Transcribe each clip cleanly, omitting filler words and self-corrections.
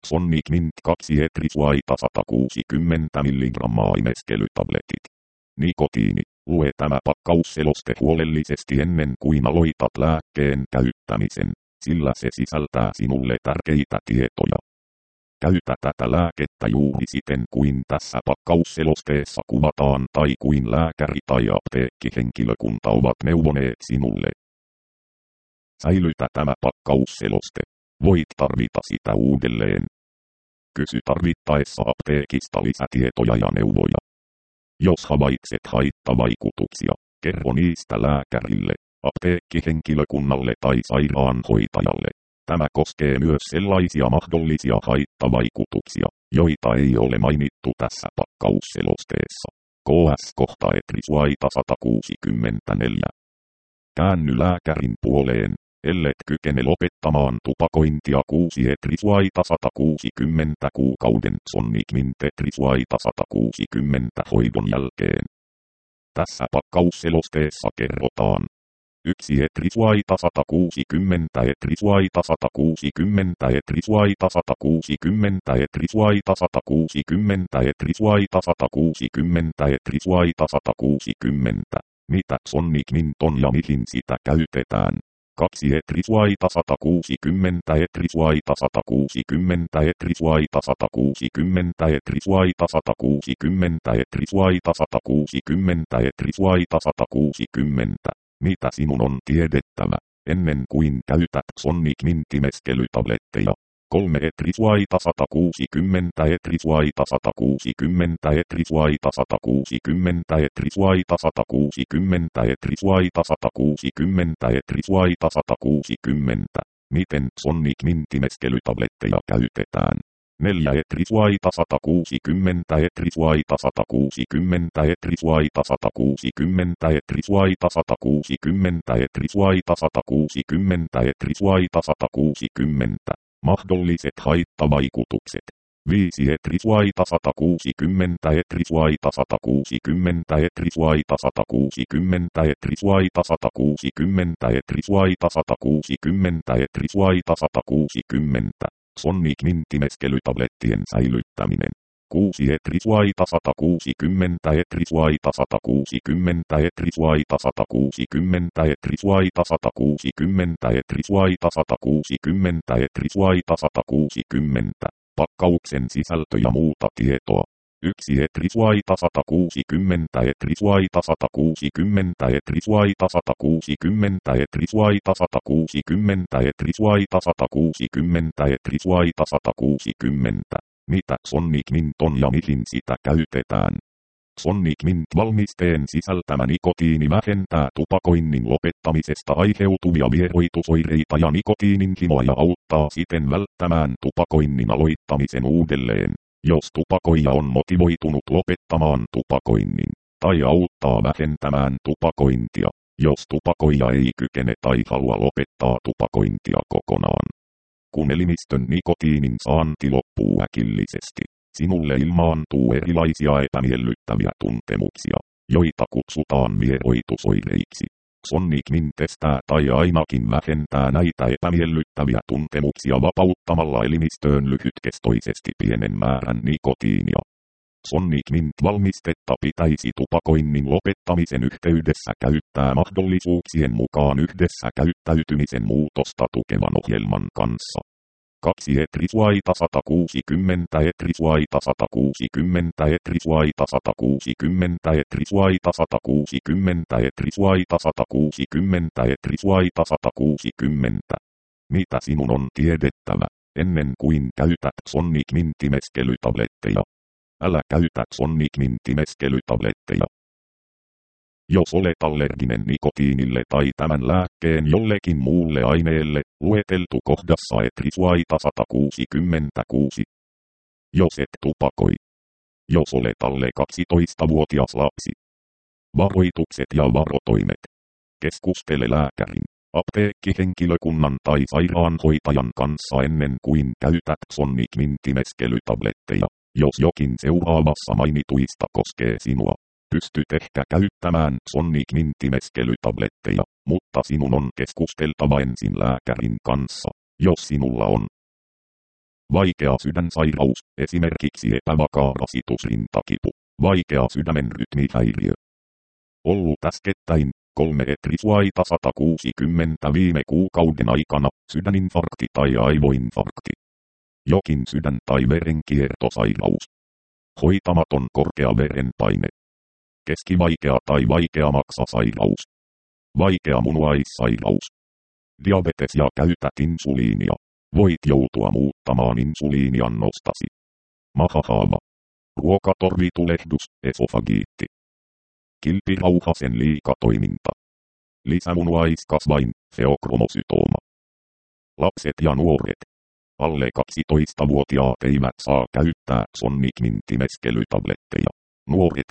Sonic Mint 2 Etrisuaita 160 mg imeskelytabletit. Nikotiini. Lue tämä pakkausseloste huolellisesti ennen kuin aloitat lääkkeen käyttämisen, sillä se sisältää sinulle tärkeitä tietoja. Käytä tätä lääkettä juuri siten kuin tässä pakkausselosteessa kuvataan tai kuin lääkäri tai apteekkihenkilökunta ovat neuvoneet sinulle. Säilytä tämä pakkausseloste. Voit tarvita sitä uudelleen. Kysy tarvittaessa apteekista lisätietoja ja neuvoja. Jos havaitset haittavaikutuksia, kerro niistä lääkärille, apteekkihenkilökunnalle tai sairaanhoitajalle. Tämä koskee myös sellaisia mahdollisia haittavaikutuksia, joita ei ole mainittu tässä pakkausselosteessa. KS kohta Etrisuaita 164. Käänny lääkärin puoleen, ellet kykene lopettamaan tupakointia 6 Etrisuaita 160 kuukauden Sonic Mint Etrisuaita 160 hoidon jälkeen. Tässä pakkausselosteessa kerrotaan. 1 Etrisuaita 160 Etrisuaita 160 Etrisuaita 160 Etrisuaita 160 Etrisuaita 160 Etrisuaita 160. Mitä Sonic Mint on ja mihin sitä käytetään? 2 Etrisuaita 160 Etrisuaita 160 Etrisuaita 160 Etrisuaita 160 Etrisuaita 160 Etrisuaita 160. Mitä sinun on tiedettävä, ennen kuin käytät Sonic Mint-imeskelytabletteja? 3 Etrisuaita 160 Etrisuaita 160 Etrisuaita 160 Etrisuaita 160 Etrisuaita 160 Etrisuaita 160. Miten Sonic Mint-imeskelytabletteja käytetään? 4 Etrisuaita 160 Etrisuaita 160 Etrisuaita 160 Etrisuaita 160 Etrisuaita 160 Etrisuaita 160. Mahdolliset haittavaikutukset. 5 Etrisuaita 160 Etrisuaita 160 Etrisuaita 160 Etrisuaita 160 Etrisuaita 160 Etrisuaita 160. Sonic Mint-imeskelytablettien säilyttäminen. 6 Etrisuaita 160 Etrisuaita 160 Etrisuaita 160 Etrisuaita 160 Etrisuaita 160 Etrisuaita 160. Pakkauksen sisältö ja muuta tietoa. 1 Etrisuaita 160 Etrisuaita 160 Etrisuaita 160 Etrisuaita 160 Etrisuaita 160 Etrisuaita 160. Mitä Sonic Mint on ja mihin sitä käytetään? Sonic Mint-valmisteen sisältämä nikotiini vähentää tupakoinnin lopettamisesta aiheutuvia vieroitusoireita ja nikotiinin himoa ja auttaa siten välttämään tupakoinnin aloittamisen uudelleen, jos tupakoija on motivoitunut lopettamaan tupakoinnin, tai auttaa vähentämään tupakointia, jos tupakoija ei kykene tai halua lopettaa tupakointia kokonaan. Kun elimistön nikotiinin saanti loppuu äkillisesti, sinulle ilmaantuu erilaisia epämiellyttäviä tuntemuksia, joita kutsutaan vieroitusoireiksi. Sonic Mint estää tai ainakin vähentää näitä epämiellyttäviä tuntemuksia vapauttamalla elimistöön lyhytkestoisesti pienen määrän nikotiinia. Sonic Mint-valmistetta pitäisi tupakoinnin lopettamisen yhteydessä käyttää mahdollisuuksien mukaan yhdessä käyttäytymisen muutosta tukevan ohjelman kanssa. 2 Etrisuaita 160 Etrisuaita 160 Etrisuaita 160 Etrisuaita 160 Etrisuaita 160 Etrisuaita 160. Mitä sinun on tiedettävä, ennen kuin käytät Sonic Mint-imeskelytabletteja? Älä käytä Sonic Mint-imeskelytabletteja. Jos olet allerginen nikotiinille tai tämän lääkkeen jollekin muulle aineelle, lueteltu kohdassa Etrisuaita 166. Jos et tupakoi. Jos olet alle 12-vuotias lapsi. Varoitukset ja varotoimet. Keskustele lääkärin, apteekkihenkilökunnan tai sairaanhoitajan kanssa ennen kuin käytät Sonic Mint-imeskelytabletteja, jos jokin seuraavassa mainituista koskee sinua. Pystyt ehkä käyttämään Sonic Mint-imeskelytabletteja, mutta sinun on keskusteltava ensin lääkärin kanssa, jos sinulla on Vaikea sydänsairaus, esimerkiksi epävakaa rasitusrintakipu. Vaikea sydämen rytmihäiriö. Ollut äskettäin 3 etrisuaita 160 viime kuukauden aikana, sydäninfarkti tai aivoinfarkti. Jokin sydän- tai verenkiertosairaus. Hoitamaton korkea verenpaine. Keskivaikea tai vaikea maksasairaus. Vaikea munuaissairaus. Diabetes ja käytät insuliinia. Voit joutua muuttamaan insuliiniannostasi. Mahahaava. Ruokatorvitulehdus, esofagiitti. Kilpirauhasen liikatoiminta. Lisämunuaiskasvain, feokromosytooma. Lapset ja nuoret. Alle 12-vuotiaat eivät saa käyttää sonnikmintimeskelytabletteja. Nuoret,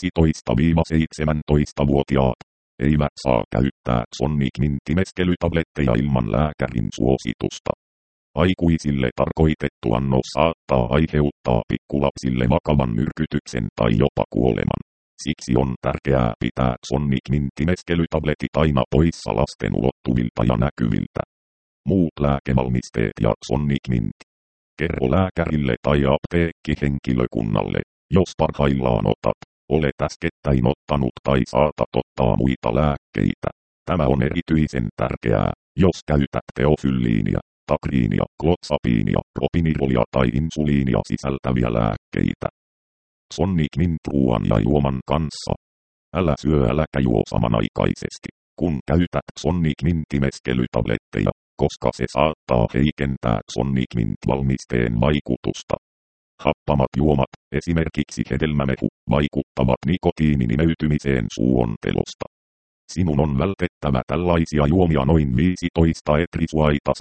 12-17-vuotiaat, eivät saa käyttää sonnikmintimeskelytabletteja ilman lääkärin suositusta. Aikuisille tarkoitettu annos saattaa aiheuttaa pikkulapsille vakavan myrkytyksen tai jopa kuoleman. Siksi on tärkeää pitää sonnikmintimeskelytabletit aina poissa lasten ulottuvilta ja näkyviltä. Muut lääkevalmisteet ja sonnikminti. Kerro lääkärille tai apteekkihenkilökunnalle, jos parhaillaan olet äskettäin ottanut tai saatat ottaa muita lääkkeitä. Tämä on erityisen tärkeää, jos käytät teofylliinia, takriinia, klotsapiinia, propinirolia tai insuliinia sisältäviä lääkkeitä. Sonnikmint ruoan ja juoman kanssa. Älä syö äläkä juo samanaikaisesti, kun käytät sonnikmintimeskelytabletteja, koska se saattaa heikentää sonnikmint-valmisteen vaikutusta. Happamat juomat, esimerkiksi hedelmämehu, vaikuttavat nikotiinin imeytymiseen suontelosta. Sinun on vältettävä tällaisia juomia noin 15 etrisuaita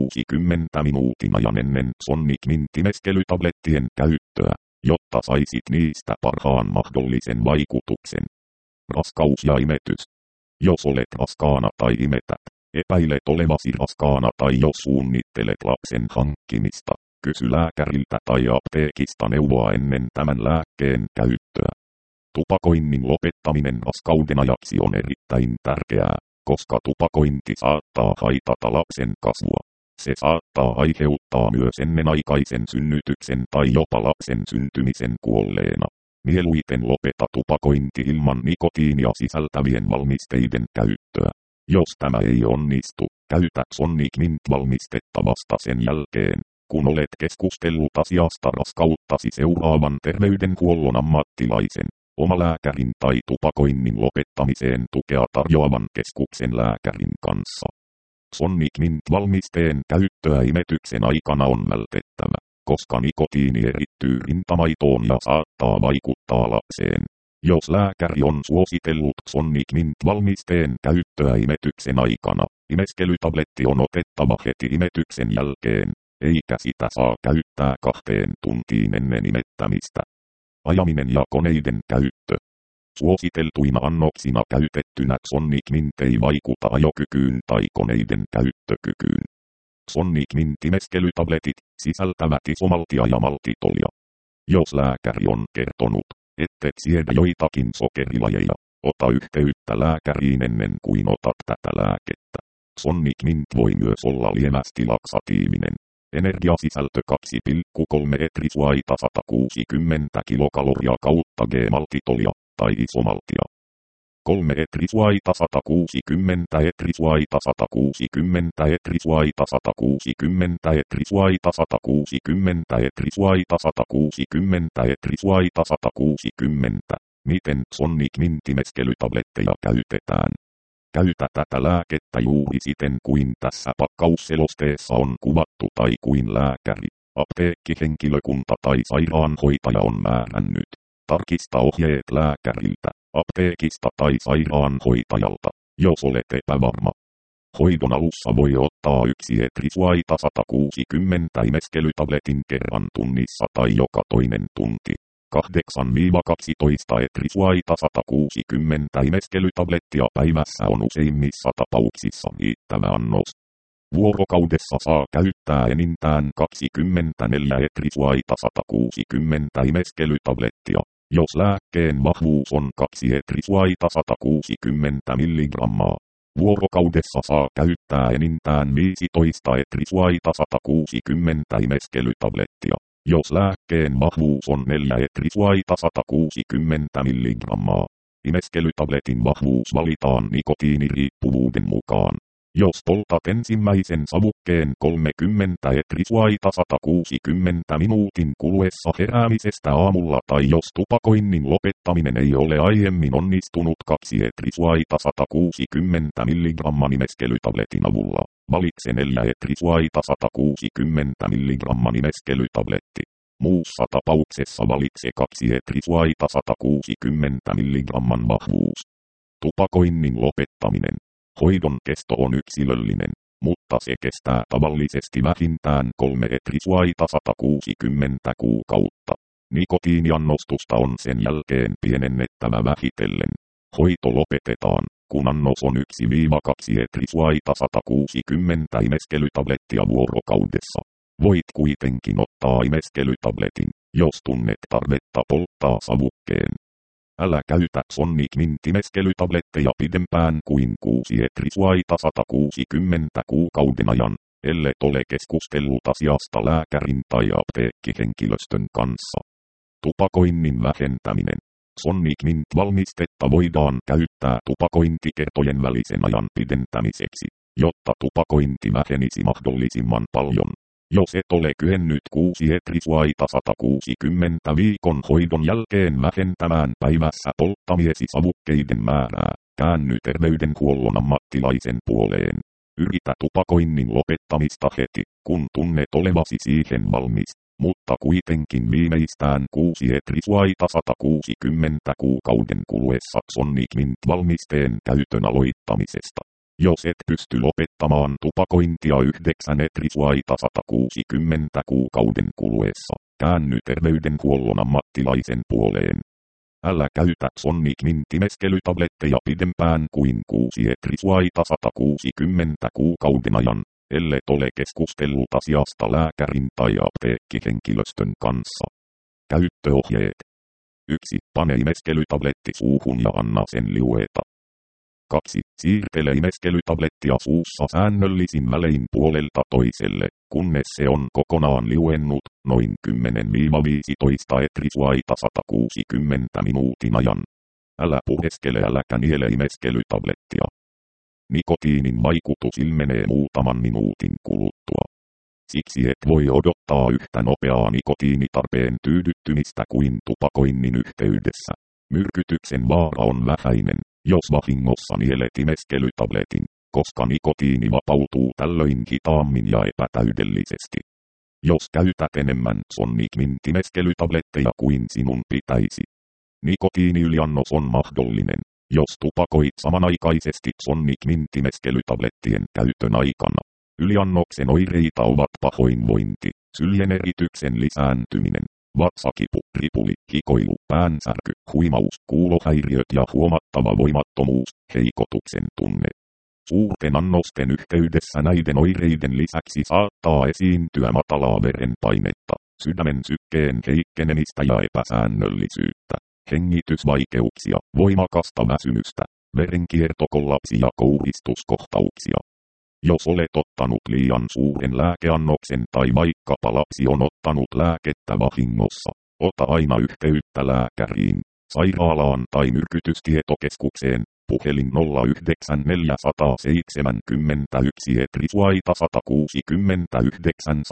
160 minuutin ajan ennen sonnikmintimeskelytablettien käyttöä, jotta saisit niistä parhaan mahdollisen vaikutuksen. Raskaus ja imetys. Jos olet raskaana tai imetät, epäilet olevasi raskaana tai jos suunnittelet lapsen hankkimista, kysy lääkäriltä tai apteekista neuvoa ennen tämän lääkkeen käyttöä. Tupakoinnin lopettaminen raskauden ajaksi on erittäin tärkeää, koska tupakointi saattaa haitata lapsen kasvua. Se saattaa aiheuttaa myös ennenaikaisen synnytyksen tai jopa lapsen syntymisen kuolleena. Mieluiten lopeta tupakointi ilman nikotiinia sisältävien valmisteiden käyttöä. Jos tämä ei onnistu, käytä sonnikmint-valmistetta vasta sen jälkeen, kun olet keskustellut asiasta raskauttasi seuraavan terveydenhuollon ammattilaisen, omalääkärin tai tupakoinnin lopettamiseen tukea tarjoavan keskuksen lääkärin kanssa. Sonnikmint-valmisteen käyttöä imetyksen aikana on vältettävä, koska nikotiini erittyy rintamaitoon ja saattaa vaikuttaa lapseen. Jos lääkäri on suositellut sonnikmint-valmisteen käyttöä imetyksen aikana, imeskelytabletti on otettava heti imetyksen jälkeen, eikä sitä saa käyttää 2 tuntiin ennen imettämistä. Ajaminen ja koneiden käyttö. Suositeltuina annoksina käytettynä sonnikmint ei vaikuta ajokykyyn tai koneiden käyttökykyyn. Sonnikmintimeskelytabletit sisältävät isomaltia ja maltitolia. Jos lääkäri on kertonut, ettet siedä joitakin sokerilajeja, ota yhteyttä lääkäriin ennen kuin otat tätä lääkettä. Sonnikmint voi myös olla lievästi laksatiivinen. Energiasisältö 2,3 etrisuaita 160 kilokaloria kautta G-maltitolia tai isomaltia. 3 etrisuaita 160 etrisuaita 160 etrisuaita 160 etrisuaita 160 etrisuaita 160 etrisuaita 160. Miten sonnikmintimeskelytabletteja käytetään? Käytä tätä lääkettä juuri siten kuin tässä pakkausselosteessa on kuvattu tai kuin lääkäri, apteekkihenkilökunta tai sairaanhoitaja on määrännyt. Tarkista ohjeet lääkäriltä, apteekista tai sairaanhoitajalta, jos olet epävarma. Hoidon alussa voi ottaa 1 etrisuaita 160 imeskelytabletin kerran tunnissa tai joka toinen tunti. 8-12 etrisuaita 160 imeskelytablettia päivässä on useimmissa tapauksissa riittävä annos. Vuorokaudessa saa käyttää enintään 24 etrisuaita 160 imeskelytablettia, jos lääkkeen vahvuus on 2 etrisuaita 160 mg. Vuorokaudessa saa käyttää enintään 15 etrisvaita 160 imeskelytablettia. Jos lääkkeen vahvuus on 4 etrisvaita 160 mg. Imeskelytabletin vahvuus valitaan nikotiiniriippuvuuden mukaan. Jos poltat ensimmäisen savukkeen 30 etrisvaita 160 minuutin kuluessa heräämisestä aamulla tai jos tupakoinnin lopettaminen ei ole aiemmin onnistunut 2 etrisvaita 160 mg imeskelytabletin avulla, valitse 4 etrisvaita 160 mg imeskelytabletti. Muussa tapauksessa valitse 2 etrisvaita 160 mg vahvuus. Tupakoinnin lopettaminen. Hoidon kesto on yksilöllinen, mutta se kestää tavallisesti vähintään 3 etrisvaita 160 kuukautta. Nikotiiniannostusta on sen jälkeen pienennettävä vähitellen. Hoito lopetetaan, kun annos on 1-2 etrisvaita 160 imeskelytablettia vuorokaudessa. Voit kuitenkin ottaa imeskelytabletin, jos tunnet tarvetta polttaa savukkeen. Älä käytä Sonic Mint-imeskelytabletteja pidempään kuin 6 etrisvaita 160 kuukauden ajan, ellet ole keskustellut asiasta lääkärin tai apteekkihenkilöstön kanssa. Tupakoinnin vähentäminen. Sonic Mint-valmistetta voidaan käyttää tupakointikertojen välisen ajan pidentämiseksi, jotta tupakointi vähenisi mahdollisimman paljon. Jos et ole kyennyt 6 etrisvaita 160 viikon hoidon jälkeen vähentämään päivässä polttamiesi savukkeiden määrää, käänny terveydenhuollon ammattilaisen puoleen. Yritä tupakoinnin lopettamista heti, kun tunnet olevasi siihen valmis, mutta kuitenkin viimeistään 6 etrisvaita 160 kuukauden kuluessa Sonic Mint-valmisteen käytön aloittamisesta. Jos et pysty lopettamaan tupakointia 9 etrisvaita 160 kuukauden kuluessa, käänny terveydenhuollon ammattilaisen puoleen. Älä käytä Sonic Mint-imeskelytabletteja pidempään kuin 6 etrisvaita 160 kuukauden ajan, ellet ole keskustellut asiasta lääkärin tai apteekkihenkilöstön kanssa. Käyttöohjeet. 1. Pane imeskelytabletti suuhun ja anna sen liueta. 2. Siirtele imeskelytablettia suussa säännöllisin välein puolelta toiselle, kunnes se on kokonaan liuennut, noin 10-15 etrisvaita 160 minuutin ajan. Älä puheskele äläkä niele imeskelytablettia. Nikotiinin vaikutus ilmenee muutaman minuutin kuluttua. Siksi et voi odottaa yhtä nopeaa nikotiinitarpeen tyydyttymistä kuin tupakoinnin yhteydessä. Myrkytyksen vaara on vähäinen, jos vahingossa nielet imeskelytabletin, koska nikotiini vapautuu tällöin hitaammin ja epätäydellisesti. Jos käytät enemmän Sonic Mint-imeskelytabletteja kuin sinun pitäisi. Nikotiiniyliannos on mahdollinen, jos tupakoit samanaikaisesti Sonic Mint-imeskelytablettien käytön aikana. Yliannoksen oireita ovat pahoinvointi, syljenerityksen lisääntyminen, vatsakipu, ripuli, hikoilu, päänsärky, huimaus, kuulohäiriöt ja huomattava voimattomuus, heikotuksen tunne. Suurten annosten yhteydessä näiden oireiden lisäksi saattaa esiintyä matalaa verenpainetta, sydämen sykkeen heikkenemistä ja epäsäännöllisyyttä, hengitysvaikeuksia, voimakasta väsymystä, verenkiertokollapsi ja kouhistuskohtauksia. Jos olet ottanut liian suuren lääkeannoksen tai vaikkapa lapsi on ottanut lääkettä vahingossa, ota aina yhteyttä lääkäriin, sairaalaan tai myrkytystietokeskukseen, puhelin 09471 etrisvaita 169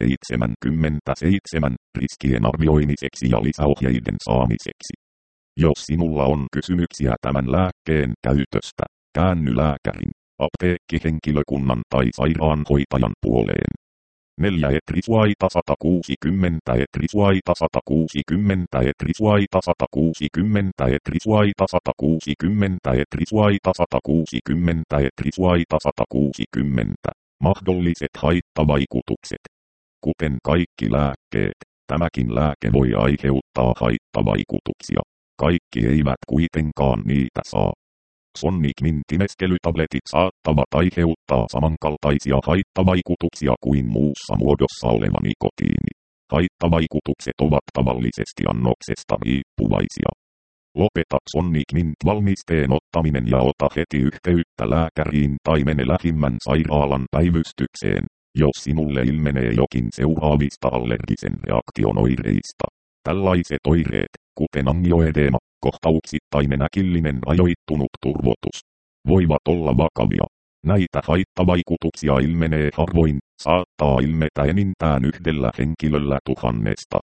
177 riskien arvioimiseksi ja lisäohjeiden saamiseksi. Jos sinulla on kysymyksiä tämän lääkkeen käytöstä, käänny lääkärin, apteekkihenkilökunnan tai sairaanhoitajan puoleen. 4 etrisvaita 160 etrisvaita 160 etrisvaita 160 etrisvaita 160 etrisvaita 160 etrisvaita 160. Mahdolliset haittavaikutukset. Kuten kaikki lääkkeet, tämäkin lääke voi aiheuttaa haittavaikutuksia. Kaikki eivät kuitenkaan niitä saa. Sonic Mint-imeskelytabletit saattavat aiheuttaa samankaltaisia haittavaikutuksia kuin muussa muodossa oleva nikotiini. Haittavaikutukset ovat tavallisesti annoksesta riippuvaisia. Lopeta Sonic Mint-valmisteen ottaminen ja ota heti yhteyttä lääkäriin tai mene lähimmän sairaalan päivystykseen, jos sinulle ilmenee jokin seuraavista allergisen reaktion oireista. Tällaiset oireet, kuten angioedeema, kohtauksittainen äkillinen rajoittunut turvotus, voivat olla vakavia. Näitä haittavaikutuksia ilmenee harvoin, saattaa ilmetä enintään yhdellä henkilöllä 1000.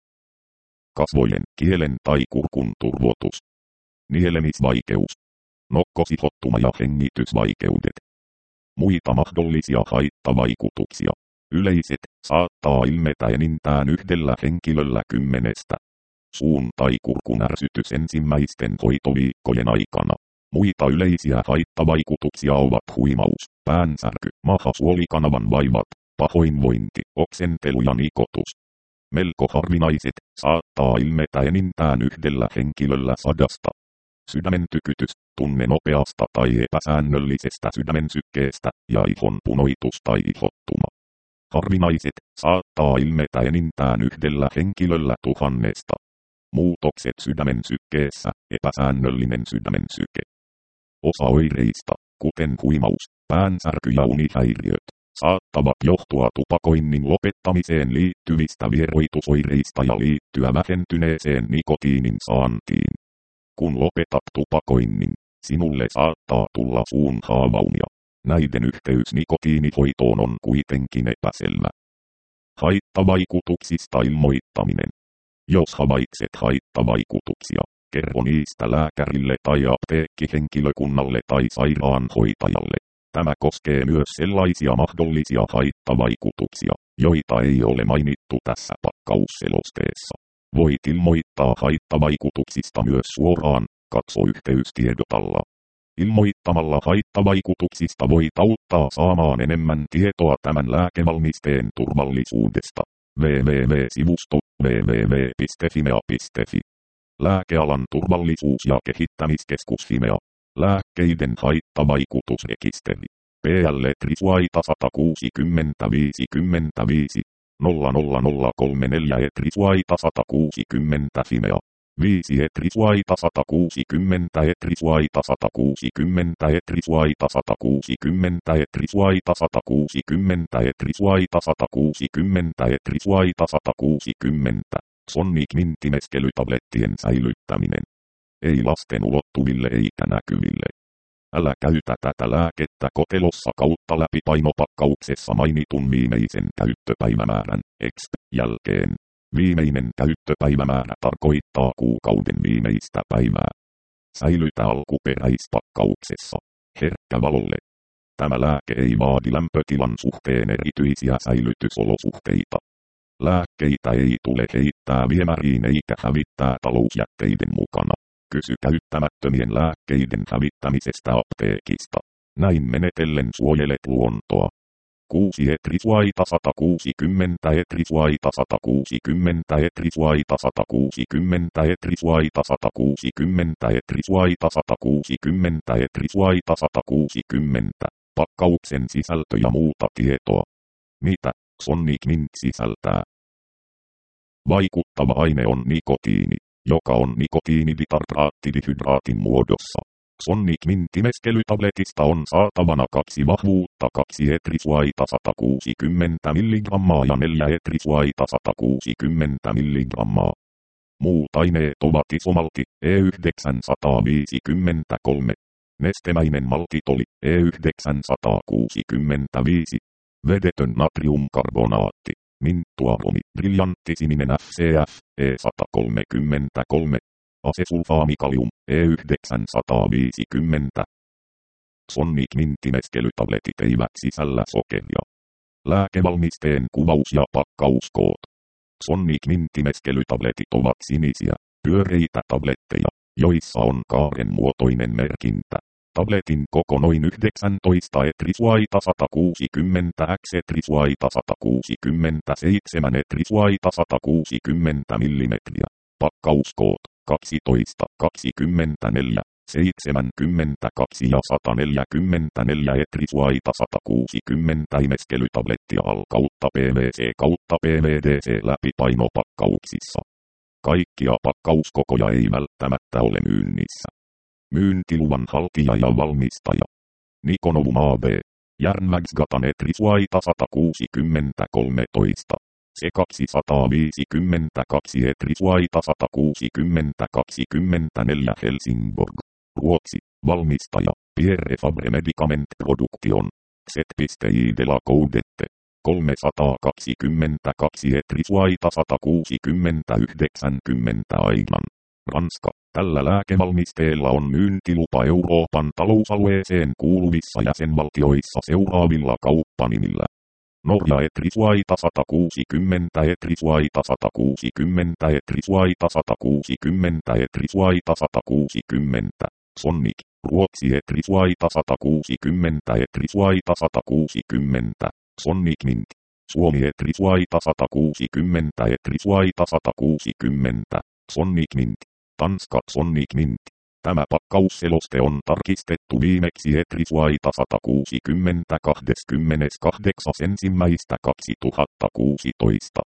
Kasvojen, kielen tai kurkun turvotus. Nielemisvaikeus. Nokkosihottuma ja hengitysvaikeudet. Muita mahdollisia haittavaikutuksia. Yleiset, saattaa ilmetä enintään yhdellä henkilöllä 10. Suun tai kurkun ärsytys ensimmäisten hoitoviikkojen aikana. Muita yleisiä haittavaikutuksia ovat huimaus, päänsärky, maha-suolikanavan vaivat, pahoinvointi, oksentelu ja nikotus. Melko harvinaiset, saattaa ilmetä enintään yhdellä henkilöllä 100. Sydämen tykytys, tunne nopeasta tai epäsäännöllisestä sydämen sykkeestä ja ihon punoitus tai ihottuma. Harvinaiset, saattaa ilmetä enintään yhdellä henkilöllä 1000. Muutokset sydämen sykkeessä, epäsäännöllinen sydämen syke. Osa oireista, kuten huimaus, päänsärky ja unihäiriöt, saattavat johtua tupakoinnin lopettamiseen liittyvistä vieroitusoireista ja liittyä vähentyneeseen nikotiinin saantiin. Kun lopetat tupakoinnin, sinulle saattaa tulla suun haavaumia. Näiden yhteys nikotiinihoitoon on kuitenkin epäselvä. Haittavaikutuksista ilmoittaminen. Jos havaitset haittavaikutuksia, kerro niistä lääkärille tai apteekkihenkilökunnalle tai sairaanhoitajalle. Tämä koskee myös sellaisia mahdollisia haittavaikutuksia, joita ei ole mainittu tässä pakkausselosteessa. Voit ilmoittaa haittavaikutuksista myös suoraan, katso yhteystiedotalla. Ilmoittamalla haittavaikutuksista voit auttaa saamaan enemmän tietoa tämän lääkevalmisteen turvallisuudesta. www.sivusto www.fimea.fi. Lääkealan turvallisuus- ja kehittämiskeskus Fimea. Lääkkeiden haittavaikutusrekisteri. PL Trisuaita 160 00034 Trisuaita 160 Fimea. 5 Trisuaita 160 Trisuaita 160 Trisuaita 160 Trisuaita 160 Trisuaita 160 Trisuaita 160. Sonic Mint-meskelytablettien säilyttäminen. Ei lasten ulottuville eikä näkyville. Älä käytä tätä lääkettä kotelossa kautta läpi painopakkauksessa mainitun viimeisen käyttöpäivämäärän jälkeen. Viimeinen käyttöpäivämäärä tarkoittaa kuukauden viimeistä päivää. Säilytä alkuperäispakkauksessa. Herkkä valolle. Tämä lääke ei vaadi lämpötilan suhteen erityisiä säilytysolosuhteita. Lääkkeitä ei tule heittää viemäriin eikä hävittää talousjätteiden mukana. Kysy käyttämättömien lääkkeiden hävittämisestä apteekista. Näin menetellen suojelet luontoa. 6 Trisuaita 160 Trisuaita 160 Trisuaita 160 Trisuaita 160 Trisuaita 160 Trisuaita 160. Pakkauksen sisältö ja muuta tietoa. Mitä Sonic Mint sisältää? Vaikuttava aine on nikotiini, joka on nikotiiniditartraattidihydraatin muodossa. Sonic Mint-meskelytabletista on saatavana 2 vahvuutta 2 Trisuaita 160 mg ja 4 Trisuaita 160 mg. Muut aineet ovat isomalti E953, nestemäinen maltitoli E965, vedetön natriumkarbonaatti, minttuaromi, brillanttisininen FCF, E133, asesulfaamikalium, E950. Sonic Mint-meskelytabletit eivät sisällä sokeria. Lääkevalmisteen kuvaus ja pakkauskoot. Sonic Mint-meskelytabletit ovat sinisiä, pyöreitä tabletteja, joissa on kaaren muotoinen merkintä. Tabletin koko noin 19 Trisuaita 160 x Trisuaita 167 Trisuaita 160 mm. Pakkauskoot 12, 24, 72 ja 144 Trisuaita 160 meskelytablettia al kautta PVC kautta PVDC läpi painopakkauksissa. Kaikkia pakkauskokoja ei välttämättä ole myynnissä. Myyntiluvan haltija ja valmistaja. Nikonovum AB. Järnvägsgatan Etrisvaita 160-13. Se 252 Etrisvaita 160-24 Helsingborg. Ruotsi. Valmistaja. Pierre Fabre Medicament Production. Z.I. de la Coudette. 322 Etrisvaita 160-90 Aignan. Ranska. Tällä lääkevalmisteella on myyntilupa Euroopan talousalueeseen kuuluvissa jäsenvaltioissa seuraavilla kauppanimillä. Norja Etrisvaita 160 Etrisvaita 160 Etrisvaita 160 Etrisvaita 160. Sonic. Ruotsi Etrisvaita 160 Etrisvaita 160. Sonic Mint. Suomi Etrisvaita 160 Etrisvaita 160. Sonic Mint. Tanska Sonic Mint. Tämä pakkausseloste on tarkistettu viimeksi Etrisvaita 160 28.1.2016.